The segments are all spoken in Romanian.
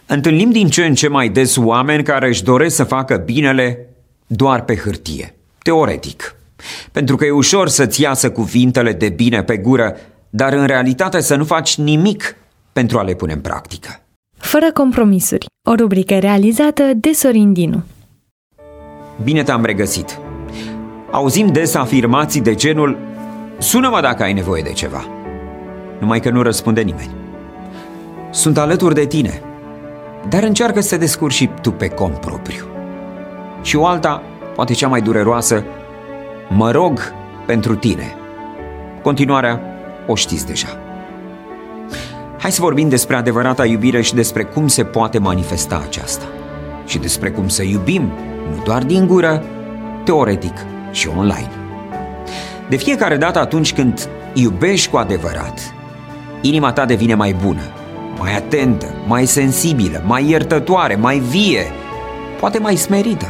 Întâlnim din ce în ce mai des oameni care își doresc să facă binele doar pe hârtie, teoretic. Pentru că e ușor să-ți iasă cuvintele de bine pe gură, dar în realitate să nu faci nimic pentru a le pune în practică. Fără compromisuri, o rubrică realizată de Sorin Dinu. Bine te-am regăsit! Auzim des afirmații de genul: sună-mă dacă ai nevoie de ceva. Numai că nu răspunde nimeni. Sunt alături de tine, dar încearcă să te descurci și tu pe cont propriu. Și o alta, poate cea mai dureroasă: mă rog pentru tine. Continuarea o știți deja. Hai să vorbim despre adevărata iubire și despre cum se poate manifesta aceasta. Și despre cum să iubim, nu doar din gură, teoretic și online. De fiecare dată atunci când iubești cu adevărat, inima ta devine mai bună, mai atentă, mai sensibilă, mai iertătoare, mai vie, poate mai smerită.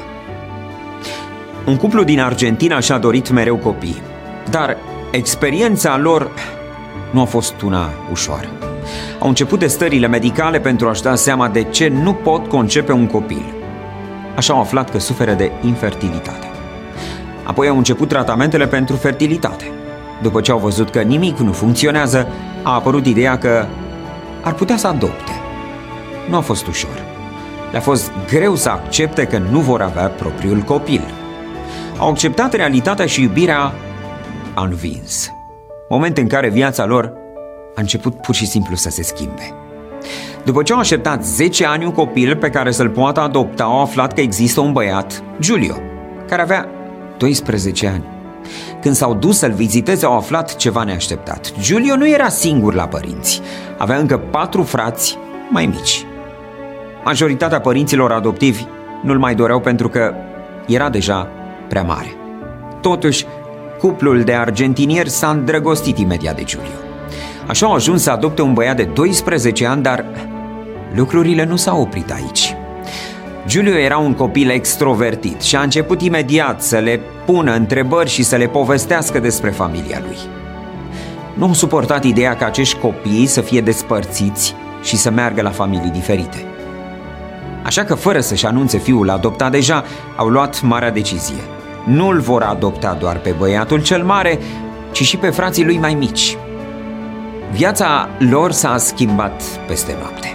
Un cuplu din Argentina și-a dorit mereu copii, dar experiența lor nu a fost una ușoară. Au început testările medicale pentru a-și da seama de ce nu pot concepe un copil. Așa au aflat că suferă de infertilitate. Apoi au început tratamentele pentru fertilitate. După ce au văzut că nimic nu funcționează, a apărut ideea că ar putea să adopte. Nu a fost ușor. Le-a fost greu să accepte că nu vor avea propriul copil. Au acceptat realitatea și iubirea a învins. Moment în care viața lor a început pur și simplu să se schimbe. După ce au așteptat 10 ani un copil pe care să-l poată adopta, au aflat că există un băiat, Giulio, care avea 12 ani. Când s-au dus să-l viziteze, au aflat ceva neașteptat. Giulio nu era singur la părinți. Avea încă 4 frați mai mici. Majoritatea părinților adoptivi nu-l mai doreau pentru că era deja prea mare. Totuși, cuplul de argentinieri s-a îndrăgostit imediat de Giulio. Așa au ajuns să adopte un băiat de 12 ani, dar lucrurile nu s-au oprit aici. Giulio era un copil extrovertit și a început imediat să le pună întrebări și să le povestească despre familia lui. Nu au suportat ideea ca acești copii să fie despărțiți și să meargă la familii diferite. Așa că, fără să-și anunțe fiul adoptat deja, au luat marea decizie. Nu îl vor adopta doar pe băiatul cel mare, ci și pe frații lui mai mici. Viața lor s-a schimbat peste noapte.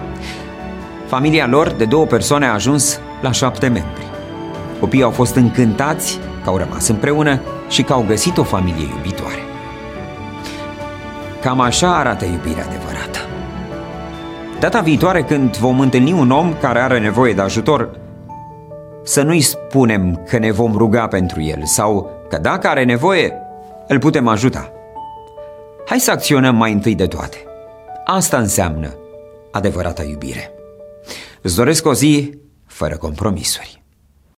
Familia lor de 2 persoane a ajuns la 7 membri. Copiii au fost încântați că au rămas împreună și că au găsit o familie iubitoare. Cam așa arată iubirea adevărată. Data viitoare când vom întâlni un om care are nevoie de ajutor, să nu-i spunem că ne vom ruga pentru el sau că dacă are nevoie, îl putem ajuta. Hai să acționăm mai întâi de toate. Asta înseamnă adevărata iubire. Îți doresc o zi fără compromisuri.